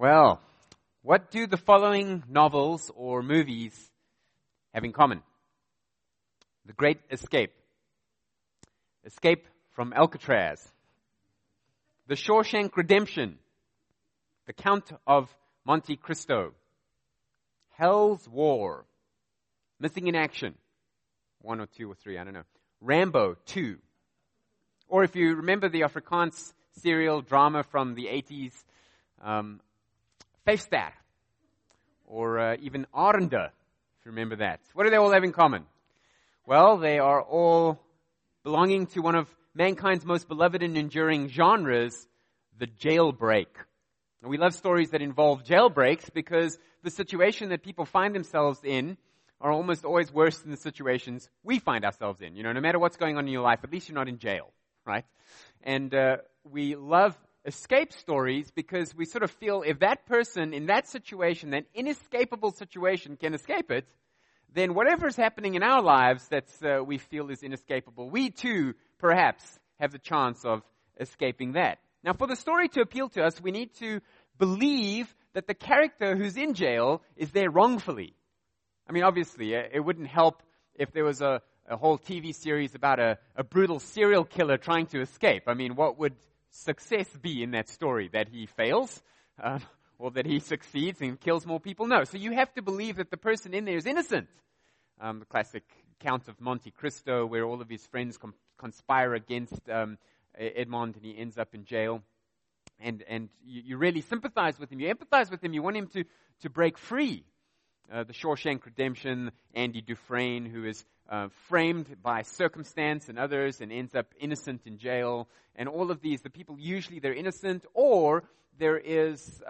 Well, what do the following novels or movies have in common? The Great Escape, Escape from Alcatraz, The Shawshank Redemption, The Count of Monte Cristo, Hell's War, Missing in Action, 1 or 2 or 3, I don't know, Rambo 2, or if you remember the Afrikaans serial drama from the 80s, Feestar, or even Arende, if you remember that. What do they all have in common? Well, they are all belonging to one of mankind's most beloved and enduring genres, the jailbreak. And we love stories that involve jailbreaks because the situation that people find themselves in are almost always worse than the situations we find ourselves in. You know, no matter what's going on in your life, at least you're not in jail, right? And we love escape stories because we sort of feel if that person in that situation, that inescapable situation, can escape it, then whatever is happening in our lives that we feel is inescapable, we too perhaps have the chance of escaping that. Now, for the story to appeal to us, we need to believe that the character who's in jail is there wrongfully. I mean, obviously, it wouldn't help if there was a whole TV series about a brutal serial killer trying to escape. I mean, what would success be in that story? That he fails? Or that he succeeds and kills more people? No. So you have to believe that the person in there is innocent. The classic Count of Monte Cristo, where all of his friends conspire against Edmond, and he ends up in jail. And you really sympathize with him. You empathize with him. You want him to break free. The Shawshank Redemption, Andy Dufresne, who is framed by circumstance and others and ends up innocent in jail. And all of these, the people usually they're innocent, or there is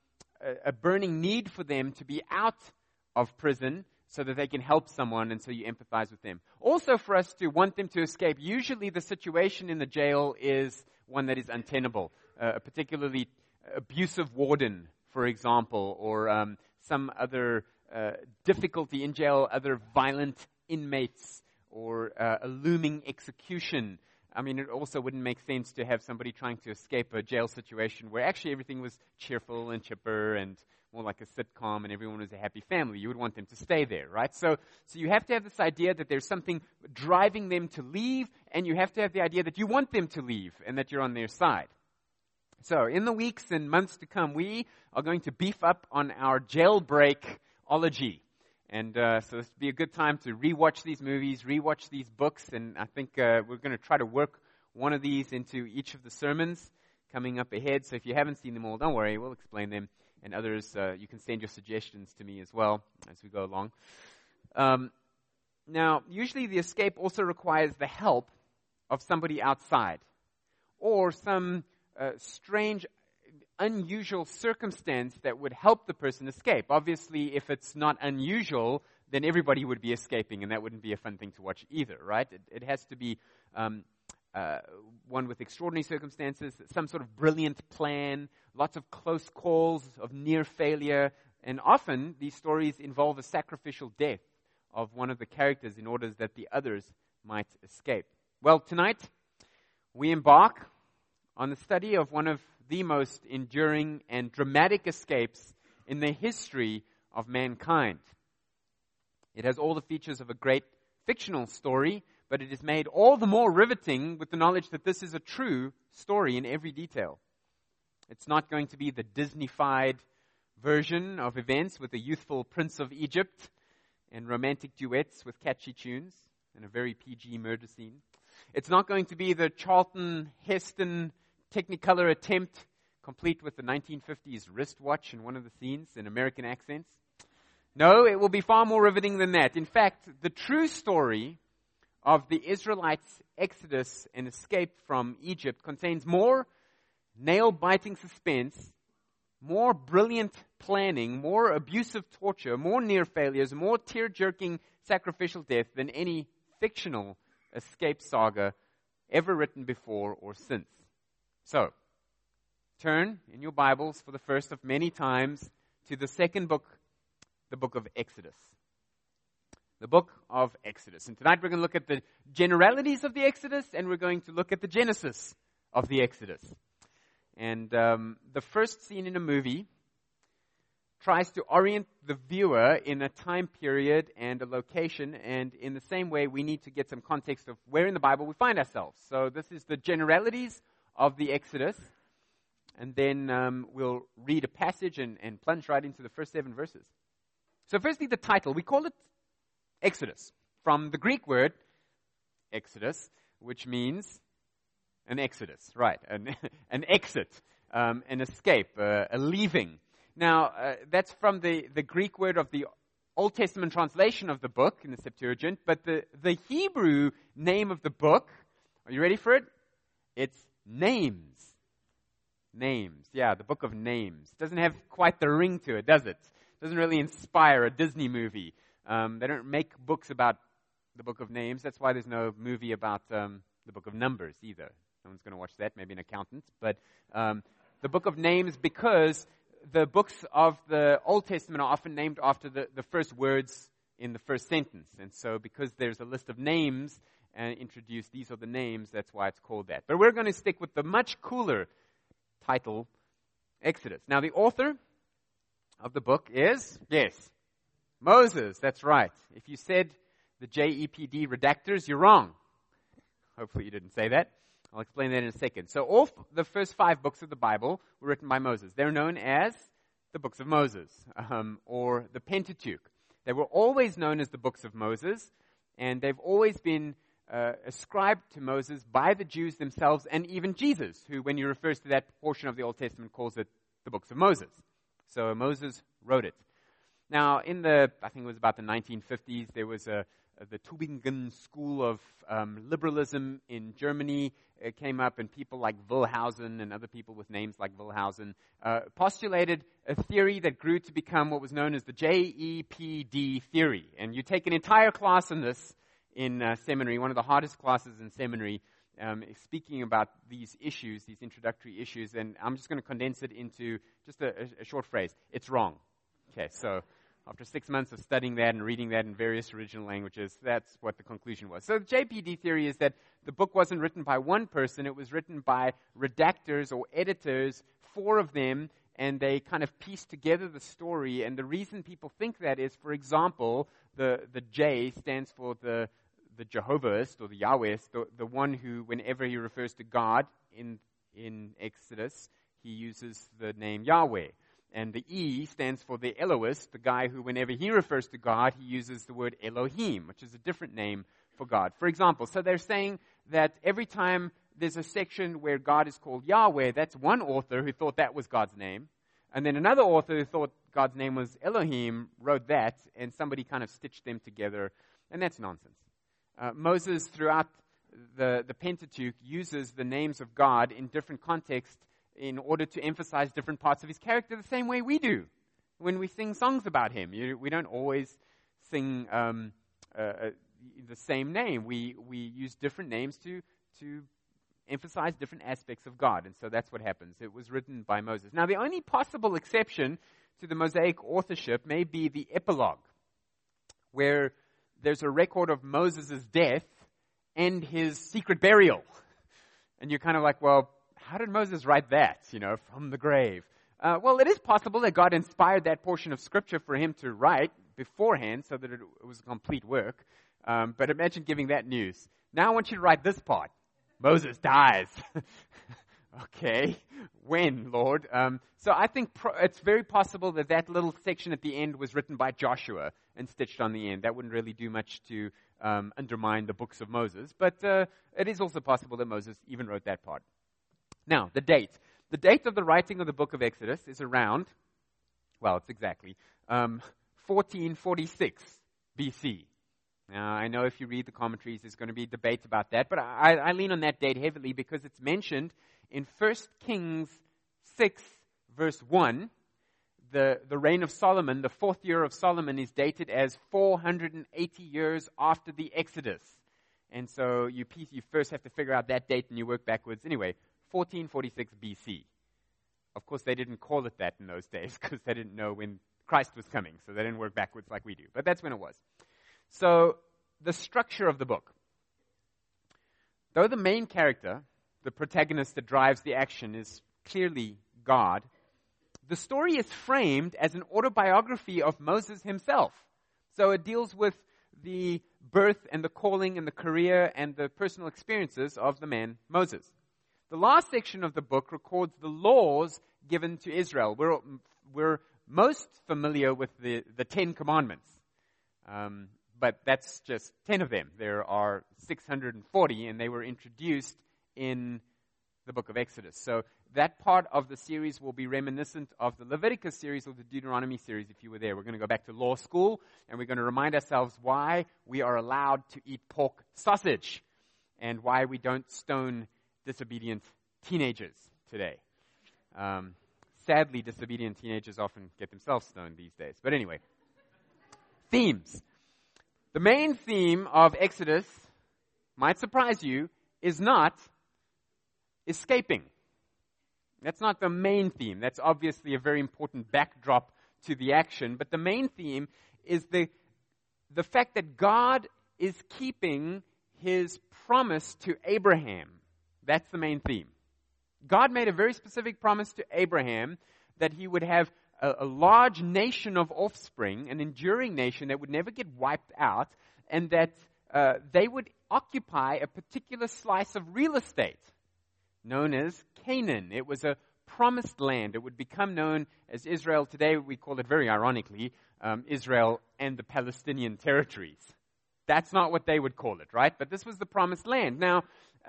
a burning need for them to be out of prison so that they can help someone, and so you empathize with them. Also, for us to want them to escape, usually the situation in the jail is one that is untenable. A particularly abusive warden, for example, or some other difficulty in jail, other violent inmates, or a looming execution. I mean, it also wouldn't make sense to have somebody trying to escape a jail situation where actually everything was cheerful and chipper and more like a sitcom and everyone was a happy family. You would want them to stay there, right? So you have to have this idea that there's something driving them to leave, and you have to have the idea that you want them to leave and that you're on their side. So in the weeks and months to come, we are going to beef up on our jailbreakology. And so this will be a good time to rewatch these movies, rewatch these books, and I think we're going to try to work one of these into each of the sermons coming up ahead. So if you haven't seen them all, don't worry, we'll explain them. And others, you can send your suggestions to me as well as we go along. Now, usually the escape also requires the help of somebody outside or some strange, unusual circumstance that would help the person escape. Obviously, if it's not unusual, then everybody would be escaping, and that wouldn't be a fun thing to watch either, right? It has to be one with extraordinary circumstances, some sort of brilliant plan, lots of close calls of near failure, and often these stories involve a sacrificial death of one of the characters in order that the others might escape. Well, tonight we embark on the study of one of the most enduring and dramatic escapes in the history of mankind. It has all the features of a great fictional story, but it is made all the more riveting with the knowledge that this is a true story in every detail. It's not going to be the Disney-fied version of events with a youthful Prince of Egypt and romantic duets with catchy tunes and a very PG murder scene. It's not going to be the Charlton Heston Technicolor attempt, complete with the 1950s wristwatch in one of the scenes in American accents. No, it will be far more riveting than that. In fact, the true story of the Israelites' exodus and escape from Egypt contains more nail-biting suspense, more brilliant planning, more abusive torture, more near failures, more tear-jerking sacrificial death than any fictional escape saga ever written before or since. So, turn in your Bibles for the first of many times to the second book, the book of Exodus. The book of Exodus. And tonight we're going to look at the generalities of the Exodus, and we're going to look at the genesis of the Exodus. And the first scene in a movie tries to orient the viewer in a time period and a location, and in the same way, we need to get some context of where in the Bible we find ourselves. So this is the generalities of the Exodus, and then we'll read a passage and plunge right into the first 7 verses. So firstly, the title. We call it Exodus, from the Greek word Exodus, which means an exodus, right, an exit, an escape, a leaving. Now, that's from the Greek word of the Old Testament translation of the book in the Septuagint, but the Hebrew name of the book, are you ready for it? It's Names. Names, yeah, the book of names. Doesn't have quite the ring to it, does it? Doesn't really inspire a Disney movie. They don't make books about the book of names. That's why there's no movie about the book of numbers either. No one's going to watch that, maybe an accountant. But the book of names, because the books of the Old Testament are often named after the first words in the first sentence. And so because there's a list of names introduced, these are the names, that's why it's called that. But we're going to stick with the much cooler title, Exodus. Now, the author of the book is, yes, Moses. That's right. If you said the JEPD redactors, you're wrong. Hopefully you didn't say that. I'll explain that in a second. So all the first 5 books of the Bible were written by Moses. They're known as the books of Moses, or the Pentateuch. They were always known as the books of Moses, and they've always been ascribed to Moses by the Jews themselves, and even Jesus, who, when he refers to that portion of the Old Testament, calls it the books of Moses. So Moses wrote it. Now, in I think it was about the 1950s, there was the Tübingen School of Liberalism in Germany. It came up, and people like Wellhausen and other people with names like Wellhausen postulated a theory that grew to become what was known as the JEPD theory. And you take an entire class on this in seminary, one of the hardest classes in seminary, speaking about these issues, these introductory issues, and I'm just going to condense it into just a short phrase. It's wrong. Okay, so after 6 months of studying that and reading that in various original languages, that's what the conclusion was. So the JPD theory is that the book wasn't written by one person, it was written by redactors or editors, 4 of them, and they kind of pieced together the story. And the reason people think that is, for example, the J stands for the Jehovahist or the Yahwehist, the one who, whenever he refers to God in Exodus, he uses the name Yahweh. And the E stands for the Elohist, the guy who, whenever he refers to God, he uses the word Elohim, which is a different name for God. For example, so they're saying that every time there's a section where God is called Yahweh, that's one author who thought that was God's name. And then another author who thought God's name was Elohim wrote that, and somebody kind of stitched them together, and that's nonsense. Moses, throughout the Pentateuch, uses the names of God in different contexts in order to emphasize different parts of his character the same way we do when we sing songs about him. We don't always sing the same name. We use different names to emphasize different aspects of God, and so that's what happens. It was written by Moses. Now, the only possible exception to the Mosaic authorship may be the epilogue, where there's a record of Moses' death and his secret burial. And you're kind of like, well, how did Moses write that, from the grave? Well, it is possible that God inspired that portion of Scripture for him to write beforehand so that it was a complete work. But imagine giving that news. Now I want you to write this part. Moses dies. Okay, when, Lord? So I think it's very possible that little section at the end was written by Joshua and stitched on the end. That wouldn't really do much to undermine the books of Moses. But it is also possible that Moses even wrote that part. Now, the date. The date of the writing of the book of Exodus is around, well, it's exactly 1446 BC. Now, I know if you read the commentaries, there's going to be debate about that, but I lean on that date heavily because it's mentioned in 1 Kings 6, verse 1. The reign of Solomon, the 4th year of Solomon, is dated as 480 years after the Exodus. And so you first have to figure out that date and you work backwards. Anyway, 1446 BC. Of course, they didn't call it that in those days because they didn't know when Christ was coming, so they didn't work backwards like we do. But that's when it was. So, the structure of the book. Though the main character, the protagonist that drives the action, is clearly God, the story is framed as an autobiography of Moses himself. So it deals with the birth and the calling and the career and the personal experiences of the man Moses. The last section of the book records the laws given to Israel. We're most familiar with the 10 Commandments. But that's just 10 of them. There are 640, and they were introduced in the book of Exodus. So that part of the series will be reminiscent of the Leviticus series or the Deuteronomy series if you were there. We're going to go back to law school, and we're going to remind ourselves why we are allowed to eat pork sausage and why we don't stone disobedient teenagers today. Sadly, disobedient teenagers often get themselves stoned these days. But anyway, themes. The main theme of Exodus, might surprise you, is not escaping. That's not the main theme. That's obviously a very important backdrop to the action. But the main theme is the fact that God is keeping his promise to Abraham. That's the main theme. God made a very specific promise to Abraham that he would have a large nation of offspring, an enduring nation that would never get wiped out, and that they would occupy a particular slice of real estate known as Canaan. It was a promised land. It would become known as Israel. Today we call it, very ironically, Israel and the Palestinian territories. That's not what they would call it, right? But this was the promised land. Now,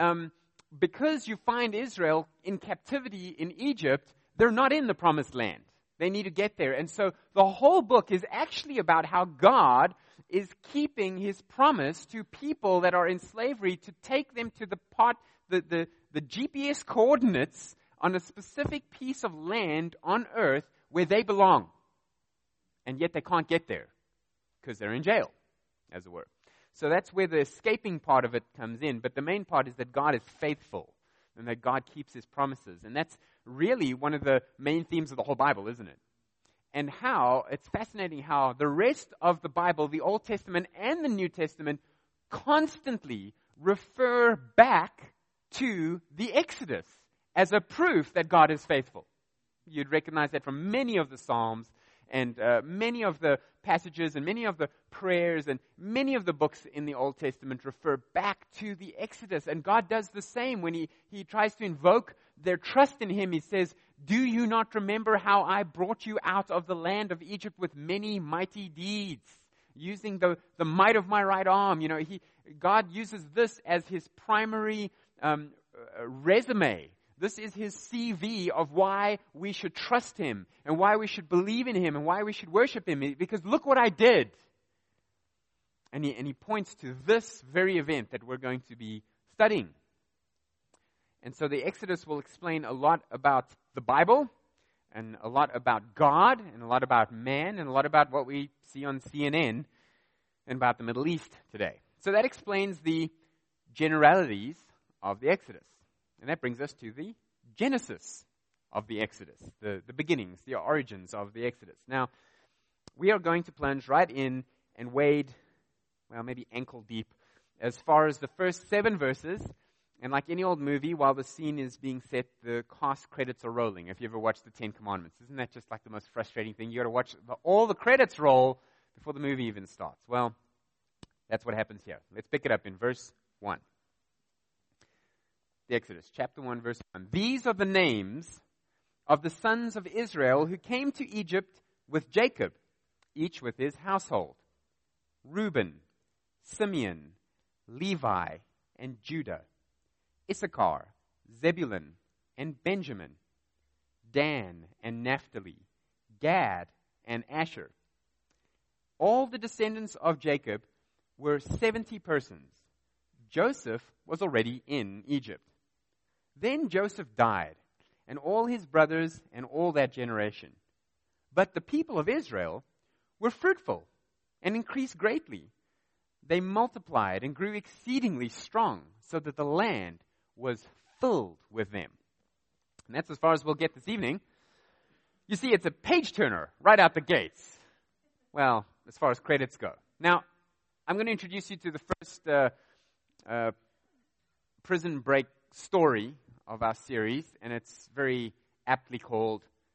because you find Israel in captivity in Egypt, they're not in the promised land. They need to get there. And so the whole book is actually about how God is keeping his promise to people that are in slavery to take them to the GPS coordinates on a specific piece of land on earth where they belong. And yet they can't get there because they're in jail, as it were. So that's where the escaping part of it comes in. But the main part is that God is faithful and that God keeps his promises. And that's really one of the main themes of the whole Bible, isn't it? And how, it's fascinating how the rest of the Bible, the Old Testament and the New Testament, constantly refer back to the Exodus as a proof that God is faithful. You'd recognize that from many of the Psalms and many of the passages and many of the prayers and many of the books in the Old Testament refer back to the Exodus. And God does the same when he tries to invoke their trust in him. He says, "Do you not remember how I brought you out of the land of Egypt with many mighty deeds, using the might of my right arm?" You know, God uses this as his primary resume. This is his CV of why we should trust him and why we should believe in him and why we should worship him. Because look what I did. And he points to this very event that we're going to be studying. And so the Exodus will explain a lot about the Bible and a lot about God and a lot about man and a lot about what we see on CNN and about the Middle East today. So that explains the generalities of the Exodus. And that brings us to the genesis of the Exodus, the beginnings, the origins of the Exodus. Now, we are going to plunge right in and wade, well, maybe ankle deep, as far as the first 7 verses. And like any old movie, while the scene is being set, the cast credits are rolling. If you ever watched the 10 Commandments, isn't that just like the most frustrating thing? You got to watch all the credits roll before the movie even starts. Well, that's what happens here. Let's pick it up in verse 1. The Exodus, chapter 1, verse 1. These are the names of the sons of Israel who came to Egypt with Jacob, each with his household: Reuben, Simeon, Levi, and Judah; Issachar, Zebulun, and Benjamin; Dan and Naphtali; Gad and Asher. All the descendants of Jacob were 70 persons. Joseph was already in Egypt. Then Joseph died, and all his brothers and all that generation. But the people of Israel were fruitful and increased greatly. They multiplied and grew exceedingly strong, so that the land was filled with them. And that's as far as we'll get this evening. You see, it's a page turner right out the gates. Well, as far as credits go. Now, I'm going to introduce you to the first prison break story of our series, and it's very aptly called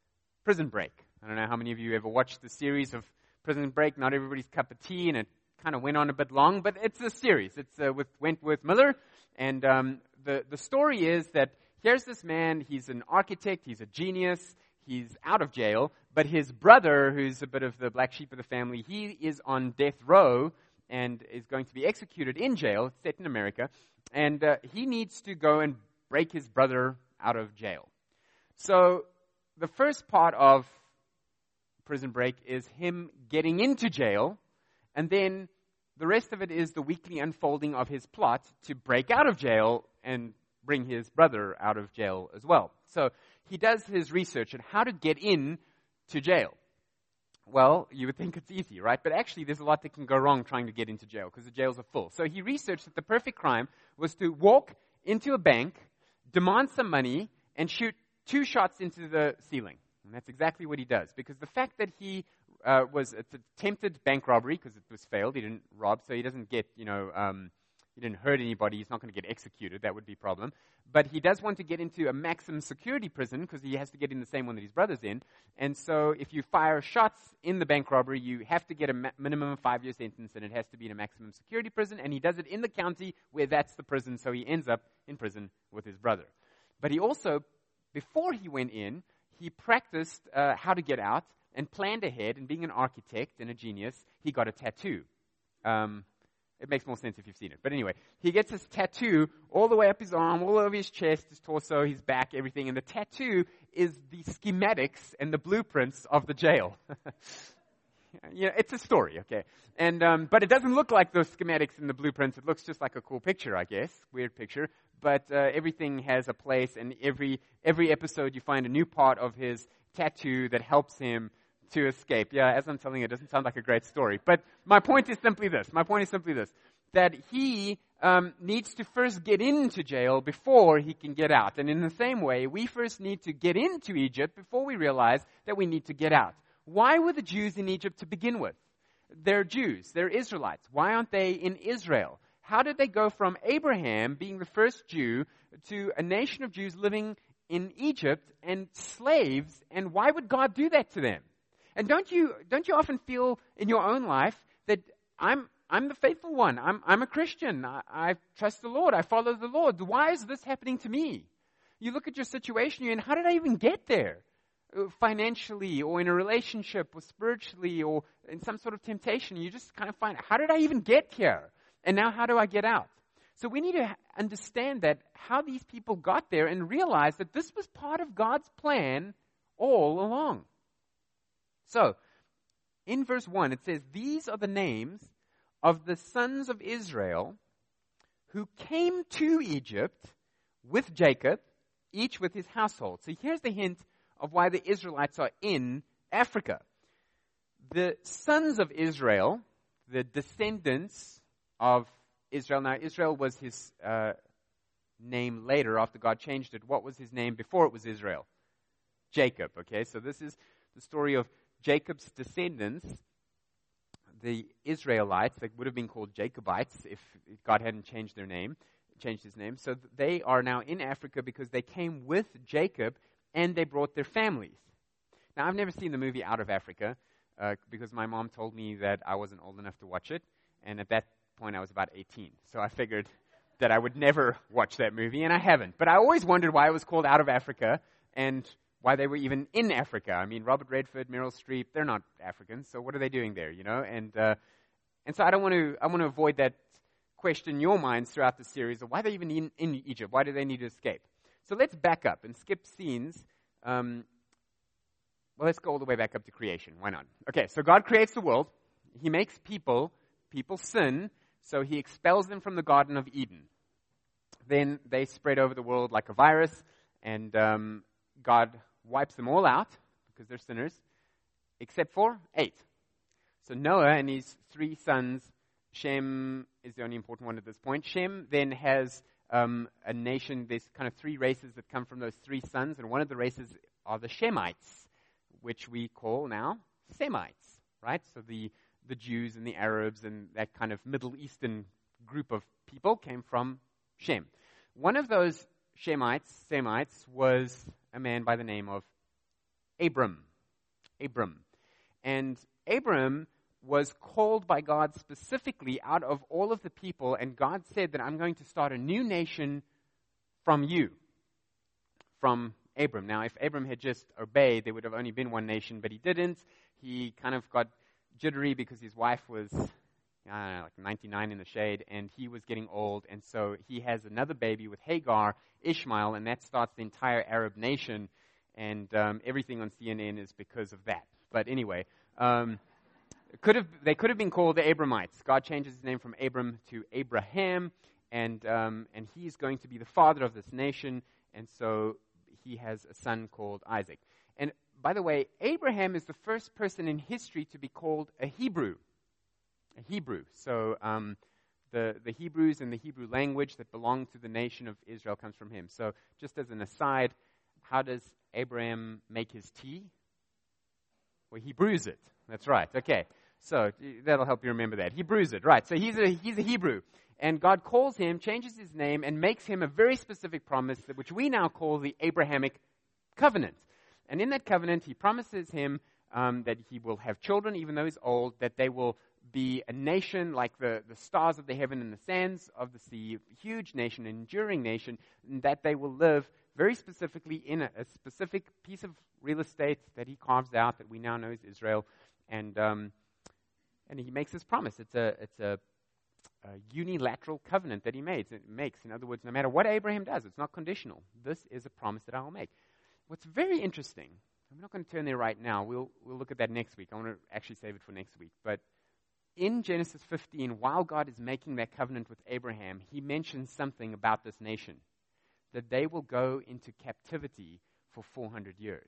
Prison Break. I don't know how many of you ever watched the series of Prison Break. Not everybody's cup of tea, and it kind of went on a bit long, but it's a series. It's with Wentworth Miller, and the story is that here's this man. He's an architect. He's a genius. He's out of jail, but his brother, who's a bit of the black sheep of the family, he is on death row and is going to be executed in jail. It's set in America, and he needs to go and break his brother out of jail. So the first part of Prison Break is him getting into jail, and then the rest of it is the weekly unfolding of his plot to break out of jail and bring his brother out of jail as well. So he does his research on how to get in to jail. Well, you would think it's easy, right? But actually, there's a lot that can go wrong trying to get into jail because the jails are full. So he researched that the perfect crime was to walk into a bank, demand some money, and shoot 2 shots into the ceiling. And that's exactly what he does. Because the fact that he it's attempted bank robbery because it was failed. He didn't rob, so he doesn't get, he didn't hurt anybody. He's not going to get executed. That would be a problem. But he does want to get into a maximum security prison because he has to get in the same one that his brother's in. And so if you fire shots in the bank robbery, you have to get a minimum of 5-year sentence, and it has to be in a maximum security prison. And he does it in the county where that's the prison, so he ends up in prison with his brother. But he also, before he went in, he practiced how to get out and planned ahead. And being an architect and a genius, he got a tattoo. It makes more sense if you've seen it. But anyway, he gets this tattoo all the way up his arm, all over his chest, his torso, his back, everything. And the tattoo is the schematics and the blueprints of the jail. It's a story, okay? And but it doesn't look like those schematics and the blueprints. It looks just like a cool picture, I guess. Weird picture. But everything has a place, and every episode you find a new part of his tattoo that helps him to escape. Yeah, as I'm telling you, it doesn't sound like a great story. But my point is simply this. That he needs to first get into jail before he can get out. And in the same way, we first need to get into Egypt before we realize that we need to get out. Why were the Jews in Egypt to begin with? They're Jews. They're Israelites. Why aren't they in Israel? How did they go from Abraham being the first Jew to a nation of Jews living in Egypt and slaves? And why would God do that to them? And don't you often feel in your own life that I'm the faithful one. I'm a Christian. I trust the Lord. I follow the Lord. Why is this happening to me? You look at your situation, and how did I even get there? Financially, or in a relationship, or spiritually, or in some sort of temptation. You just kind of find, how did I even get here? And now how do I get out? So we need to understand that how these people got there and realize that this was part of God's plan all along. So, in verse 1, it says, "These are the names of the sons of Israel who came to Egypt with Jacob, each with his household." So here's the hint of why the Israelites are in Africa. The sons of Israel, the descendants of Israel. Now, Israel was his name later after God changed it. What was his name before it was Israel? Jacob, okay? So this is the story of Jacob's descendants, the Israelites, that would have been called Jacobites if God hadn't changed his name. So they are now in Africa because they came with Jacob and they brought their families. Now, I've never seen the movie Out of Africa because my mom told me that I wasn't old enough to watch it. And at that point, I was about 18. So I figured that I would never watch that movie, and I haven't. But I always wondered why it was called Out of Africa and why they were even in Africa. I mean, Robert Redford, Meryl Streep, they're not Africans, so what are they doing there, And so I want to avoid that question in your minds throughout the series of why they're even in Egypt. Why do they need to escape? So let's back up and skip scenes. Let's go all the way back up to creation. Why not? Okay, so God creates the world. He makes people sin, so he expels them from the Garden of Eden. Then they spread over the world like a virus, and God wipes them all out because they're sinners, except for 8. So Noah and his 3 sons, Shem is the only important one at this point. Shem then has a nation. There's kind of 3 races that come from those 3 sons, and one of the races are the Shemites, which we call now Semites, right? So the Jews and the Arabs and that kind of Middle Eastern group of people came from Shem. One of those Semites, was a man by the name of Abram. Abram. And Abram was called by God specifically out of all of the people, and God said that I'm going to start a new nation from you, from Abram. Now, if Abram had just obeyed, there would have only been one nation, but he didn't. He kind of got jittery because his wife was, I don't know, like 99 in the shade, and he was getting old, and so he has another baby with Hagar, Ishmael, and that starts the entire Arab nation, and everything on CNN is because of that. But anyway, they could have been called the Abramites. God changes his name from Abram to Abraham, and he's going to be the father of this nation, and so he has a son called Isaac. And by the way, Abraham is the first person in history to be called a Hebrew. A Hebrew. So the Hebrews and the Hebrew language that belong to the nation of Israel comes from him. So just as an aside, how does Abraham make his tea? Well, he brews it. That's right. Okay. So that'll help you remember that. He brews it. Right. So he's a Hebrew. And God calls him, changes his name, and makes him a very specific promise, which we now call the Abrahamic covenant. And in that covenant, he promises him that he will have children, even though he's old, that they will be a nation like the stars of the heaven and the sands of the sea, a huge nation, an enduring nation, and that they will live very specifically in a specific piece of real estate that he carves out that we now know is Israel. And he makes this promise. It's a unilateral covenant that he makes. In other words, no matter what Abraham does, it's not conditional. This is a promise that I will make. What's very interesting, I'm not going to turn there right now. We'll look at that next week. I want to actually save it for next week. But in Genesis 15, while God is making that covenant with Abraham, he mentions something about this nation, that they will go into captivity for 400 years.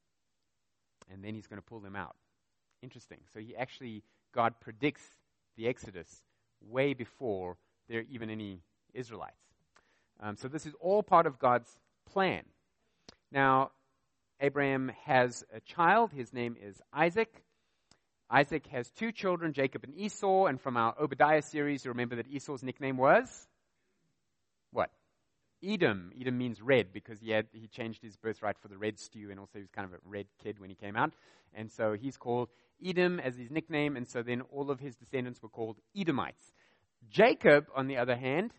And then he's going to pull them out. Interesting. So God predicts the Exodus way before there are even any Israelites. So this is all part of God's plan. Now, Abraham has a child. His name is Isaac. Isaac has two children, Jacob and Esau. And from our Obadiah series, you remember that Esau's nickname was? What? Edom. Edom means red because he changed his birthright for the red stew, and also he was kind of a red kid when he came out. And so he's called Edom as his nickname, and so then all of his descendants were called Edomites. Jacob, on the other hand,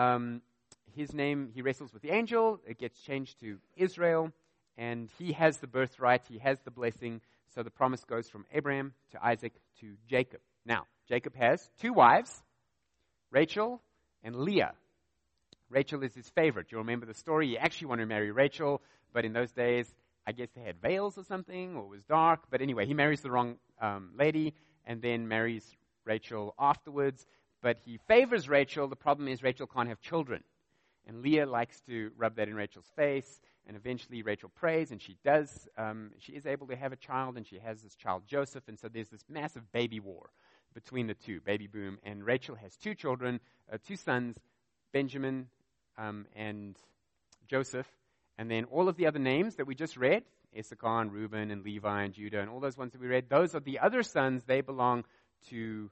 his name, he wrestles with the angel. It gets changed to Israel, and he has the birthright. He has the blessing. So the promise goes from Abraham to Isaac to Jacob. Now, Jacob has two wives, Rachel and Leah. Rachel is his favorite. You remember the story. He actually wanted to marry Rachel, but in those days, I guess they had veils or something, or it was dark. But anyway, he marries the wrong lady and then marries Rachel afterwards. But he favors Rachel. The problem is Rachel can't have children. And Leah likes to rub that in Rachel's face. And eventually Rachel prays, and she does. She is able to have a child, and she has this child, Joseph. And so there's this massive baby war between the two, baby boom. And Rachel has two children, two sons, Benjamin and Joseph. And then all of the other names that we just read, Issachar and Reuben and Levi and Judah and all those ones that we read, those are the other sons. They belong to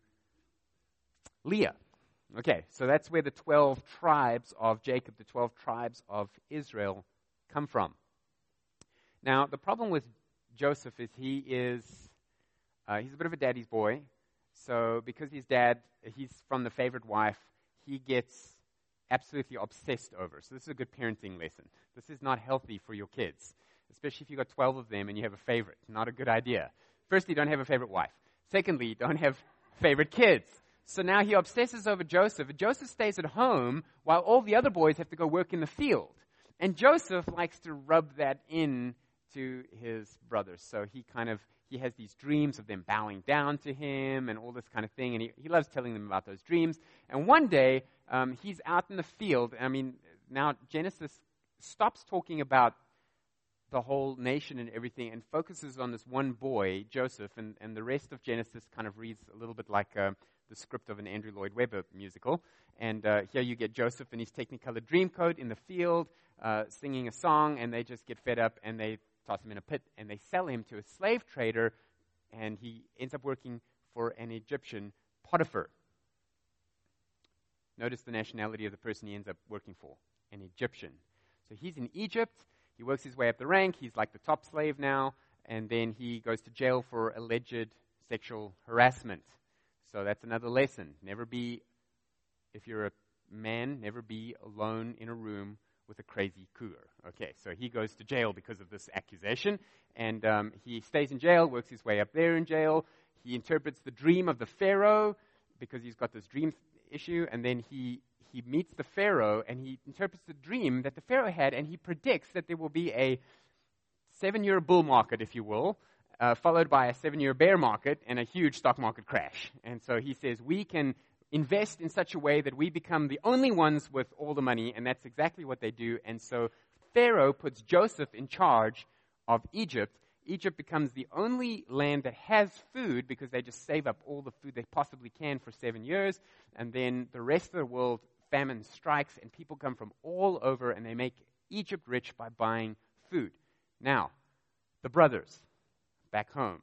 Leah. Okay, so that's where the 12 tribes of Jacob, the 12 tribes of Israel come from. Now, the problem with Joseph is he's a bit of a daddy's boy. So because he's from the favored wife, he gets absolutely obsessed over. So this is a good parenting lesson. This is not healthy for your kids, especially if you've got 12 of them and you have a favorite. Not a good idea. Firstly, don't have a favorite wife. Secondly, don't have favorite kids. So now he obsesses over Joseph. And Joseph stays at home while all the other boys have to go work in the field. And Joseph likes to rub that in to his brothers. So he has these dreams of them bowing down to him and all this kind of thing. And he loves telling them about those dreams. And one day, he's out in the field. I mean, now Genesis stops talking about the whole nation and everything and focuses on this one boy, Joseph. And the rest of Genesis kind of reads a little bit like the script of an Andrew Lloyd Webber musical. And here you get Joseph in his Technicolor Dreamcoat in the field, singing a song, and they just get fed up, and they toss him in a pit, and they sell him to a slave trader, and he ends up working for an Egyptian, Potiphar. Notice the nationality of the person he ends up working for, an Egyptian. So he's in Egypt. He works his way up the rank. He's like the top slave now, and then he goes to jail for alleged sexual harassment. So that's another lesson. If you're a man, never be alone in a room with a crazy cougar. Okay, so he goes to jail because of this accusation, and he stays in jail, works his way up there in jail. He interprets the dream of the Pharaoh because he's got this dream issue, and then he meets the Pharaoh, and he interprets the dream that the Pharaoh had, and he predicts that there will be a 7-year bull market, if you will, followed by a 7-year bear market and a huge stock market crash. And so he says, we can invest in such a way that we become the only ones with all the money, and that's exactly what they do. And so Pharaoh puts Joseph in charge of Egypt. Egypt becomes the only land that has food because they just save up all the food they possibly can for 7 years. And then the rest of the world, famine strikes, and people come from all over, and they make Egypt rich by buying food. Now, the brothers back home,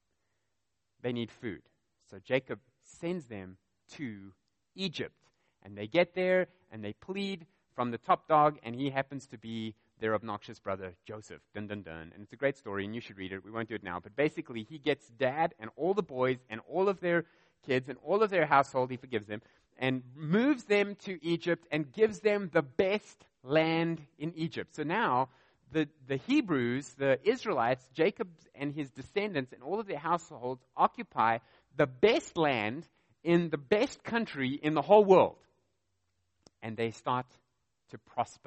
they need food. So Jacob sends them to Egypt. And they get there, and they plead from the top dog, and he happens to be their obnoxious brother, Joseph. Dun, dun, dun. And it's a great story, and you should read it. We won't do it now. But basically, he gets dad and all the boys and all of their kids and all of their household, he forgives them, and moves them to Egypt and gives them the best land in Egypt. So now, the Hebrews, the Israelites, Jacob and his descendants and all of their households occupy the best land in the best country in the whole world. And they start to prosper.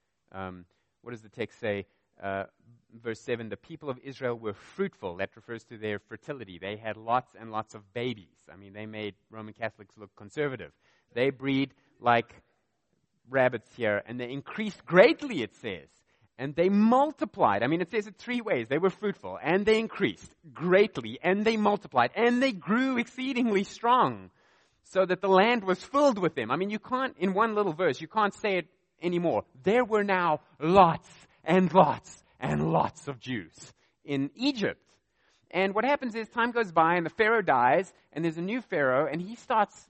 What does the text say? Verse 7, the people of Israel were fruitful. That refers to their fertility. They had lots and lots of babies. I mean, they made Roman Catholics look conservative. They breed like rabbits here, and they increased greatly, it says. And they multiplied. I mean, it says it 3 ways. They were fruitful, and they increased greatly, and they multiplied, and they grew exceedingly strong, so that the land was filled with them. I mean, you can't, in one little verse, you can't say it anymore. There were now lots and lots and lots of Jews in Egypt. And what happens is time goes by, and the Pharaoh dies, and there's a new Pharaoh, and he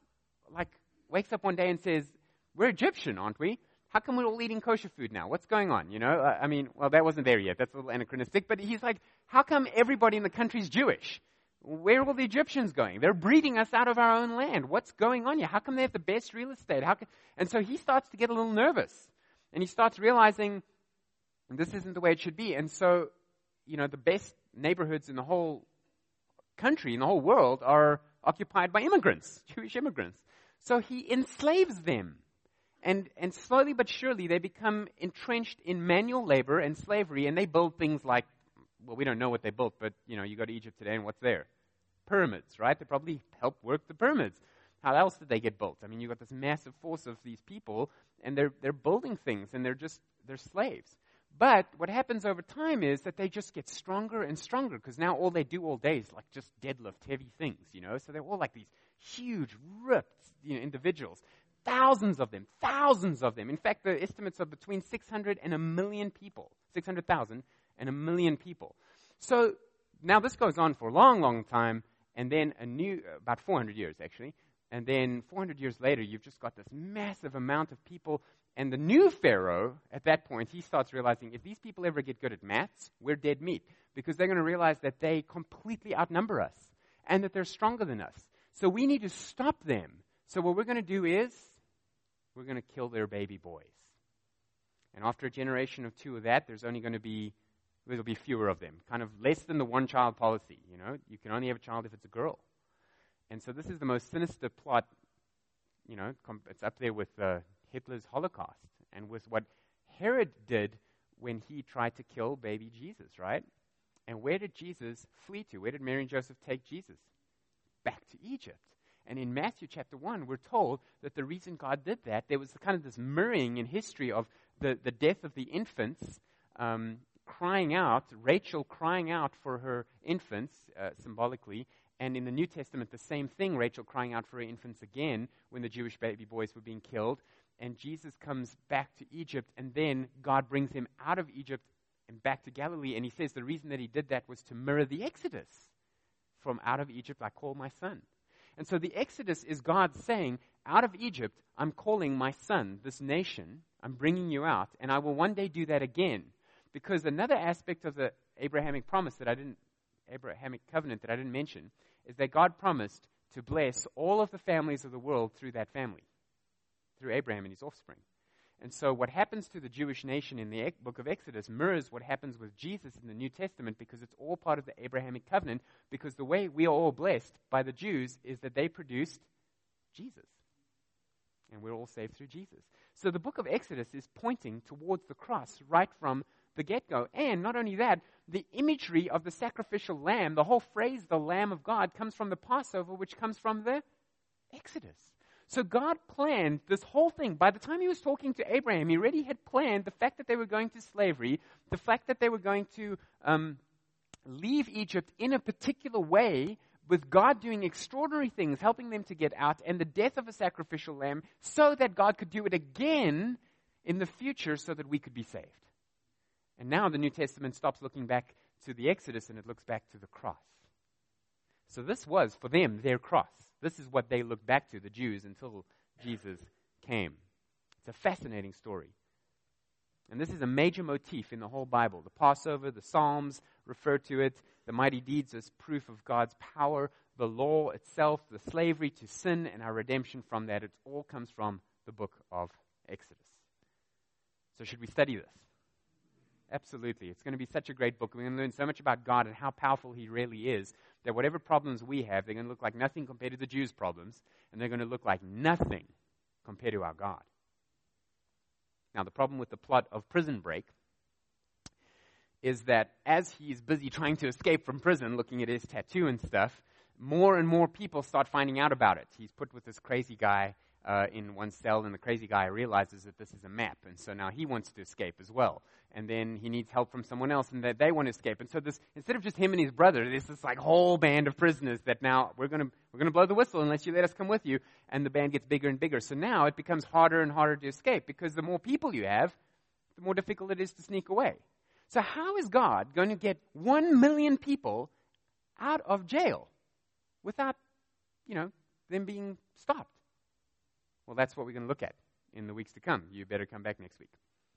wakes up one day and says, we're Egyptian, aren't we? How come we're all eating kosher food now? What's going on? You know, that wasn't there yet. That's a little anachronistic. But he's like, how come everybody in the country's Jewish? Where are all the Egyptians going? They're breeding us out of our own land. What's going on here? How come they have the best real estate? And so he starts to get a little nervous. And he starts realizing this isn't the way it should be. And so, the best neighborhoods in the whole country, in the whole world, are occupied by immigrants, Jewish immigrants. So he enslaves them. And slowly but surely, they become entrenched in manual labor and slavery, and they build things like, well, we don't know what they built, but, you go to Egypt today, and what's there? Pyramids, right? They probably helped work the pyramids. How else did they get built? I mean, you've got this massive force of these people, and they're building things, and they're slaves. But what happens over time is that they just get stronger and stronger, because now all they do all day is like just deadlift heavy things, So they're all like these huge, ripped, individuals. Thousands of them. In fact, the estimates are between 600 and a million people. 600,000 and a million people. So now this goes on for a long, long time, and then about 400 years actually, and then 400 years later, you've just got this massive amount of people, and the new Pharaoh, at that point, he starts realizing if these people ever get good at maths, we're dead meat, because they're going to realize that they completely outnumber us, and that they're stronger than us. So we need to stop them. So what we're going to do is, we're going to kill their baby boys. And after a generation or 2 of that, there'll be fewer of them. Kind of less than the one-child policy, You can only have a child if it's a girl. And so this is the most sinister plot, it's up there with Hitler's Holocaust and with what Herod did when he tried to kill baby Jesus, right? And where did Jesus flee to? Where did Mary and Joseph take Jesus? Back to Egypt. And in Matthew chapter 1, we're told that the reason God did that, there was kind of this mirroring in history of the death of the infants, crying out, Rachel crying out for her infants, symbolically, and in the New Testament, the same thing, Rachel crying out for her infants again when the Jewish baby boys were being killed. And Jesus comes back to Egypt, and then God brings him out of Egypt and back to Galilee, and he says the reason that he did that was to mirror the Exodus. From out of Egypt I call my son. And so the Exodus is God saying, out of Egypt, I'm calling my son, this nation, I'm bringing you out, and I will one day do that again. Because another aspect of the Abrahamic promise that Abrahamic covenant that I didn't mention, is that God promised to bless all of the families of the world through that family, through Abraham and his offspring. And so what happens to the Jewish nation in the book of Exodus mirrors what happens with Jesus in the New Testament, because it's all part of the Abrahamic covenant, because the way we are all blessed by the Jews is that they produced Jesus. And we're all saved through Jesus. So the book of Exodus is pointing towards the cross right from the get-go. And not only that, the imagery of the sacrificial lamb, the whole phrase, the Lamb of God, comes from the Passover, which comes from the Exodus. So God planned this whole thing. By the time he was talking to Abraham, he already had planned the fact that they were going to slavery, the fact that they were going to leave Egypt in a particular way, with God doing extraordinary things, helping them to get out, and the death of a sacrificial lamb, so that God could do it again in the future so that we could be saved. And now the New Testament stops looking back to the Exodus and it looks back to the cross. So this was, for them, their cross. This is what they looked back to, the Jews, until Jesus came. It's a fascinating story. And this is a major motif in the whole Bible. The Passover, the Psalms refer to it, the mighty deeds as proof of God's power, the law itself, the slavery to sin, and our redemption from that. It all comes from the book of Exodus. So should we study this? Absolutely. It's going to be such a great book. We're going to learn so much about God and how powerful he really is, that whatever problems we have, they're going to look like nothing compared to the Jews' problems, and they're going to look like nothing compared to our God. Now, the problem with the plot of Prison Break is that as he's busy trying to escape from prison, looking at his tattoo and stuff, more and more people start finding out about it. He's put with this crazy guy in one cell, and the crazy guy realizes that this is a map, and so now he wants to escape as well. And then he needs help from someone else, and they want to escape. And so this, instead of just him and his brother, there's this like whole band of prisoners that now we're going to blow the whistle unless you let us come with you. And the band gets bigger and bigger. So now it becomes harder and harder to escape, because the more people you have, the more difficult it is to sneak away. So how is God going to get 1 million people out of jail without, them being stopped? Well, that's what we're going to look at in the weeks to come. You better come back next week.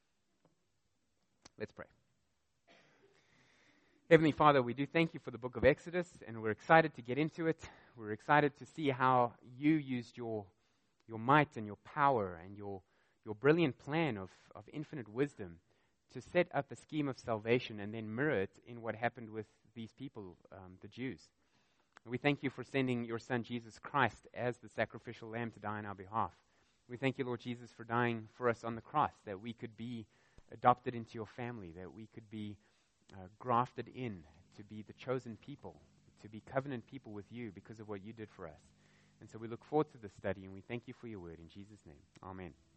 Let's pray. Heavenly Father, we do thank you for the book of Exodus, and we're excited to get into it. We're excited to see how you used your might and your power and your brilliant plan of infinite wisdom to set up a scheme of salvation and then mirror it in what happened with these people, the Jews. And we thank you for sending your Son, Jesus Christ, as the sacrificial lamb to die on our behalf. We thank you, Lord Jesus, for dying for us on the cross, that we could be adopted into your family, that we could be grafted in to be the chosen people, to be covenant people with you because of what you did for us. And so we look forward to this study, and we thank you for your word. In Jesus' name, amen.